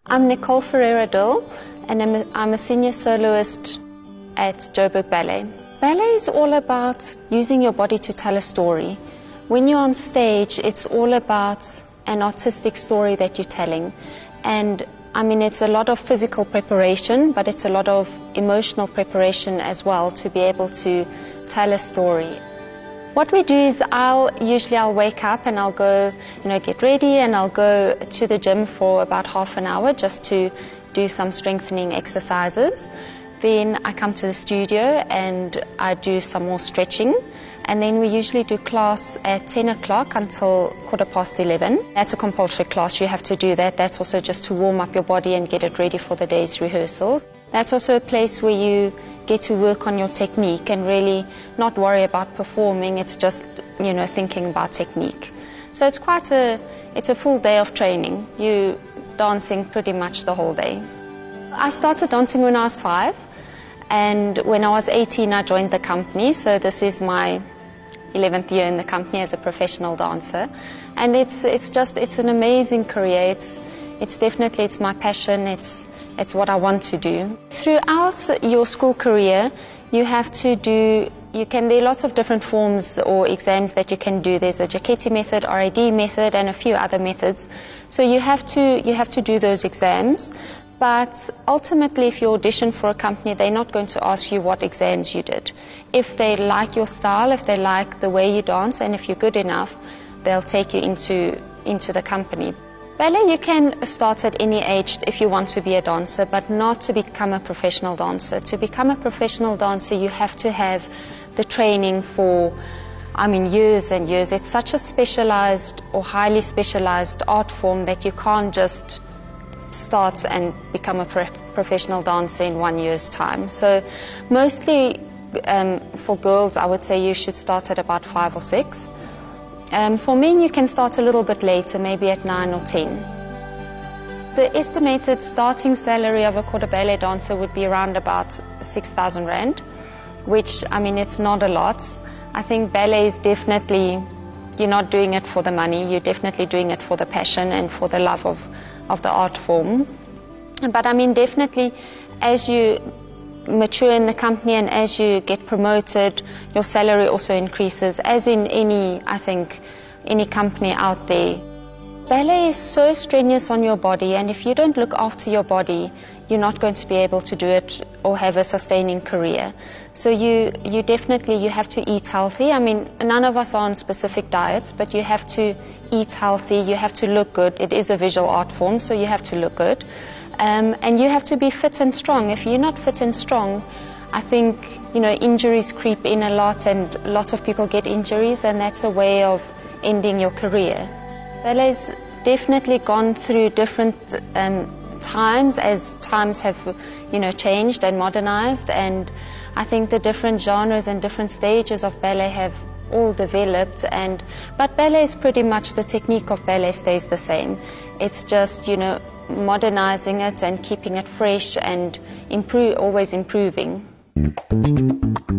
I'm Nicole Ferreira-Dill, and I'm a senior soloist at Joburg Ballet. Ballet is all about using your body to tell a story. When you're on stage, it's all about an artistic story that you're telling. And I mean, it's a lot of physical preparation, but it's a lot of emotional preparation as well to be able to tell a story. What we do is I'll wake up and I'll go, get ready, and I'll go to the gym for about half an hour just to do some strengthening exercises. Then I come to the studio and I do some more stretching. And then we usually do class at 10 o'clock until 11:15. That's a compulsory class, you have to do that. That's also just to warm up your body and get it ready for the day's rehearsals. That's also a place where you get to work on your technique and really not worry about performing. It's just, thinking about technique. So it's a full day of training. You're dancing pretty much the whole day. I started dancing when I was 5, and when I was 18 I joined the company, so this is my 11th year in the company as a professional dancer, and it's an amazing career. It's my passion, it's what I want to do. Throughout your school career, there are lots of different forms or exams that you can do. There's a Jacketti method, RAD method, and a few other methods. So you have to do those exams. But ultimately, if you audition for a company, they're not going to ask you what exams you did. If they like your style, if they like the way you dance, and if you're good enough, they'll take you into the company. Ballet, you can start at any age if you want to be a dancer, but not to become a professional dancer. To become a professional dancer, you have to have the training for, years and years. It's such a specialized or highly specialized art form that you can't just start and become a professional dancer in 1 year's time. So mostly for girls, I would say you should start at about 5 or 6. For men, you can start a little bit later, maybe at 9 or 10. The estimated starting salary of a quarter ballet dancer would be around about 6,000 Rand, which, it's not a lot. I think ballet is definitely, you're not doing it for the money, you're definitely doing it for the passion and for the love of the art form. But definitely as you mature in the company and as you get promoted, your salary also increases, as in any company out there. Ballet is so strenuous on your body, and if you don't look after your body, you're not going to be able to do it or have a sustaining career. So you have to eat healthy. None of us are on specific diets, but you have to eat healthy, you have to look good. It is a visual art form, so you have to look good. And you have to be fit and strong. If you're not fit and strong, I think, injuries creep in a lot, and lots of people get injuries, and that's a way of ending your career. Ballet's definitely gone through different times as times have, changed and modernized, and I think the different genres and different stages of ballet have all developed, but ballet is pretty much, the technique of ballet stays the same. It's just, modernizing it and keeping it fresh and always improving.